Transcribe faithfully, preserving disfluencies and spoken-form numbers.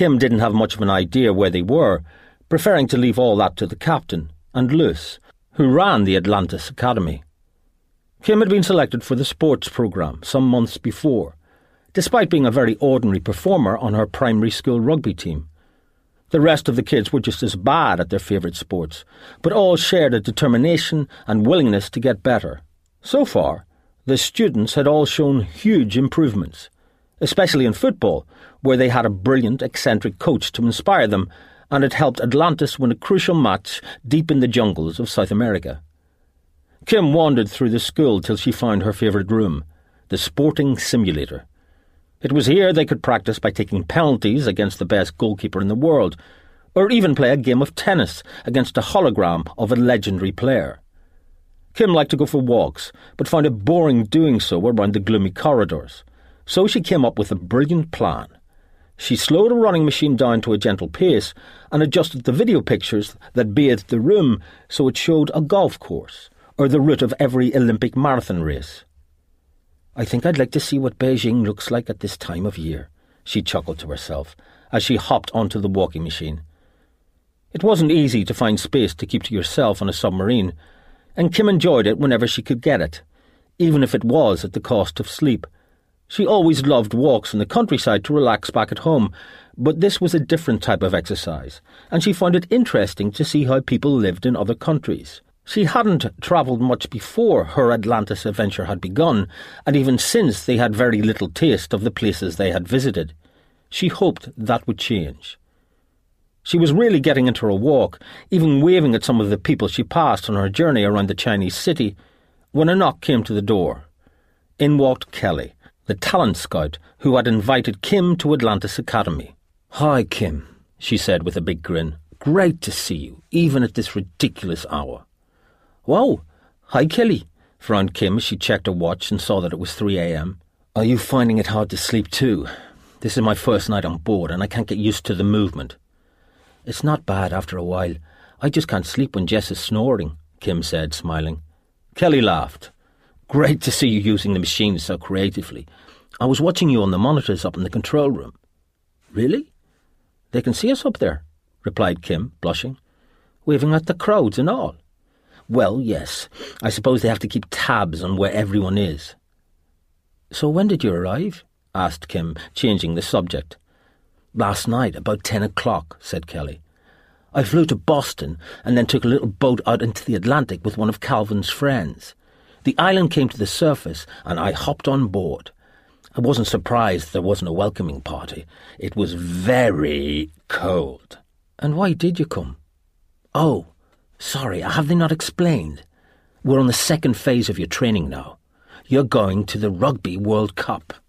Kim didn't have much of an idea where they were, preferring to leave all that to the captain and Luce, who ran the Atlantis Academy. Kim had been selected for the sports programme some months before, despite being a very ordinary performer on her primary school rugby team. The rest of the kids were just as bad at their favourite sports, but all shared a determination and willingness to get better. So far, the students had all shown huge improvements, especially in football, where they had a brilliant, eccentric coach to inspire them, and had helped Atlantis win a crucial match deep in the jungles of South America. Kim wandered through the school till she found her favourite room, the sporting simulator. It was here they could practice by taking penalties against the best goalkeeper in the world, or even play a game of tennis against a hologram of a legendary player. Kim liked to go for walks, but found it boring doing so around the gloomy corridors, so she came up with a brilliant plan. She slowed a running machine down to a gentle pace and adjusted the video pictures that bathed the room so it showed a golf course, or the route of every Olympic marathon race. "I think I'd like to see what Beijing looks like at this time of year," she chuckled to herself as she hopped onto the walking machine. It wasn't easy to find space to keep to yourself on a submarine, and Kim enjoyed it whenever she could get it, even if it was at the cost of sleep. She always loved walks in the countryside to relax back at home, but this was a different type of exercise, and she found it interesting to see how people lived in other countries. She hadn't travelled much before her Atlantis adventure had begun, and even since they had very little taste of the places they had visited. She hoped that would change. She was really getting into her walk, even waving at some of the people she passed on her journey around the Chinese city, when a knock came to the door. In walked Kelly, the talent scout who had invited Kim to Atlantis Academy. "Hi, Kim," she said with a big grin. "Great to see you, even at this ridiculous hour." "Whoa, hi Kelly," frowned Kim as she checked her watch and saw that it was three a.m. "Are you finding it hard to sleep too? This is my first night on board and I can't get used to the movement." "It's not bad after a while. I just can't sleep when Jess is snoring," Kim said, smiling. Kelly laughed. "Great to see you using the machine so creatively. I was watching you on the monitors up in the control room." "Really? They can see us up there," replied Kim, blushing, "waving at the crowds and all." "Well, yes. I suppose they have to keep tabs on where everyone is." "So when did you arrive?" asked Kim, changing the subject. "Last night, about ten o'clock, said Kelly. "I flew to Boston and then took a little boat out into the Atlantic with one of Calvin's friends. The island came to the surface and I hopped on board. I wasn't surprised there wasn't a welcoming party. It was very cold." "And why did you come?" "Oh, sorry, have they not explained? We're on the second phase of your training now. You're going to the Rugby World Cup."